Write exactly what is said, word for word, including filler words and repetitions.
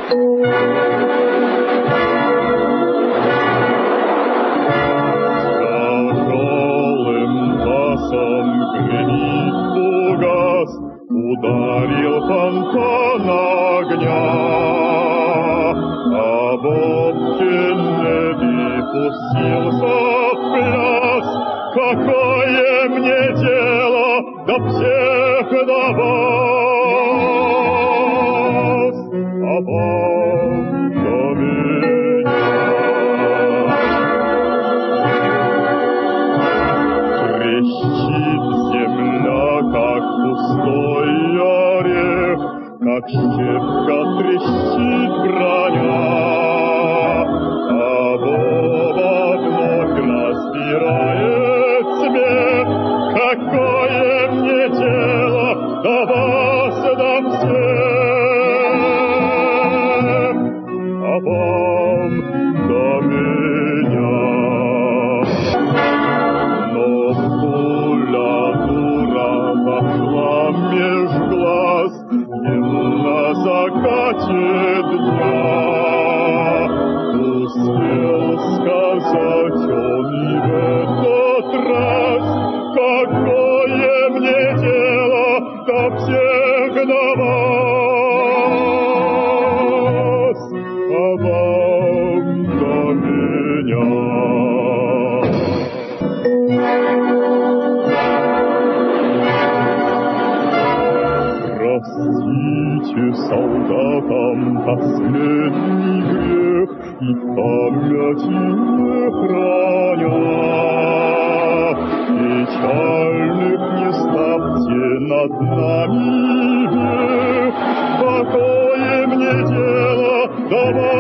Тяжелым басом гремит угас, ударил фонтан огня, а Боб Кеннеди пустился в пляс. Какое мне дело до всех до вас, а вам до меня? Трещит земля, как пустой орех, как щепка трещит броня, а Боба вновь разбирает смех. Какое мне дело до вас, до всех, а вам до меня? Но пуля дура вошла меж глаз, и на закате дня успел сказать он и в этот раз: какое мне дело до всех до вас, а вам до меня? Простите солдатам последний грех и памяти не храня. Печальных не ставьте над нами век. Какое мне дело до вас?